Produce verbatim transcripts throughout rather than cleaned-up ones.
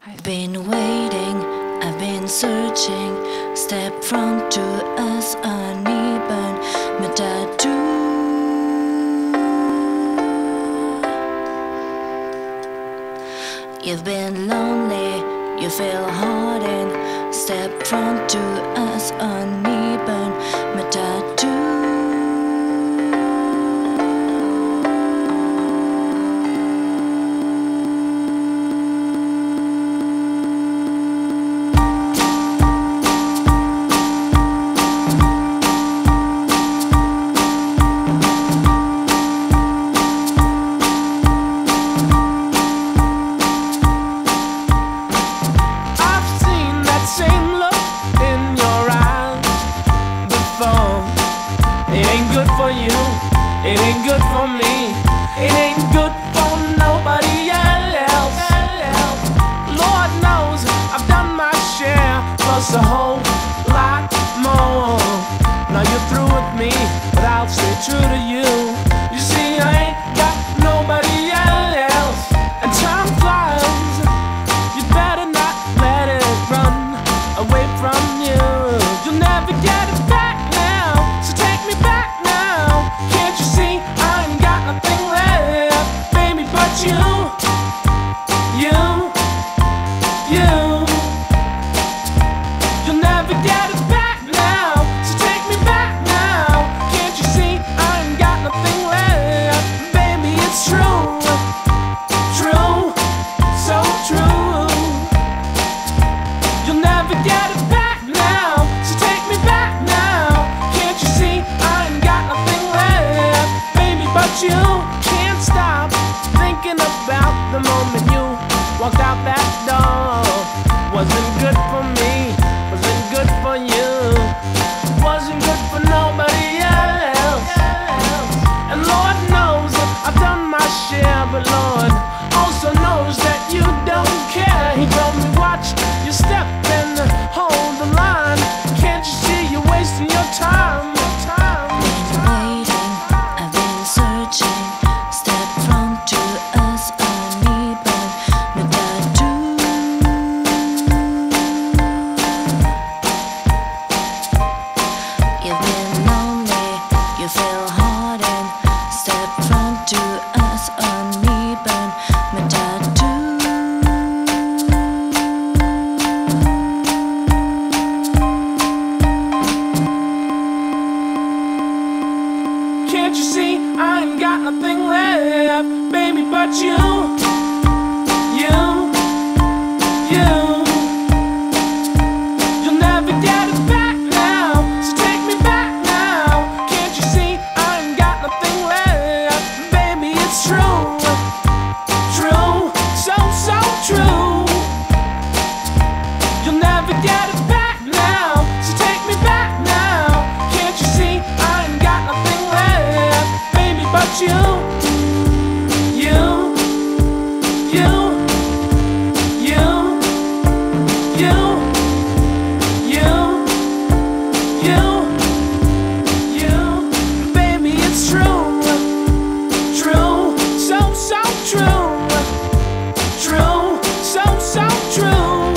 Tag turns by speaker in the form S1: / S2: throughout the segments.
S1: I've been waiting, I've been searching, step front to us uneven, matatu. You've been lonely, you feel hardened, step front to us uneven, matatu.
S2: It ain't good for you, it ain't good for me, it ain't good for nobody else. Lord knows I've done my share, plus a whole lot more. Now you're through with me, but I'll stay true to you. You see, I ain't got nobody else, and time flies. You better not let it run away from you. You'll never get it back now, so take me back now. Can't you see I ain't got nothing left, baby, but you, you, you. You'll never get it back now, so take me back now. Can't you see I ain't got nothing left, baby, it's true, true, so true. You'll never get it back now, so take me back now. Can't you see I ain't got nothing left, baby, but you can't stop thinking about the moment you walked out that door. Wasn't good for me, wasn't good for you, wasn't good for nobody else. And Lord knows I've done my share, but Lord also knows that you don't care. He told me watch your step and hold the line. Can't you see you're wasting your time?
S1: I've been waiting, I've been searching, step front to us uneven, matatu. You've been lonely, you feel hardened, step front to us uneven, matatu.
S2: Can't you see I ain't got nothing left, baby, but you, you, you. You'll never get it back now, so take me back now. Can't you see I ain't got nothing left, baby, it's true, true, so, so true. You'll never get it back now, so take me back now. Can't you see I ain't got nothing left, baby, but you, you, you, you, you, you, you, you. Baby, it's true, true, so, so true, true, so, so true,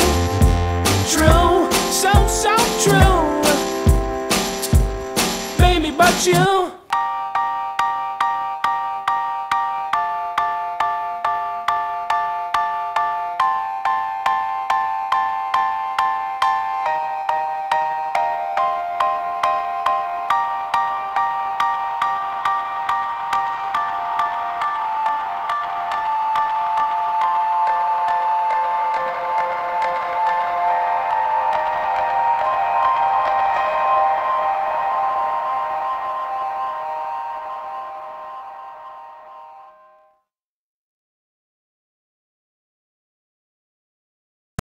S2: true, so, so true, baby, but you.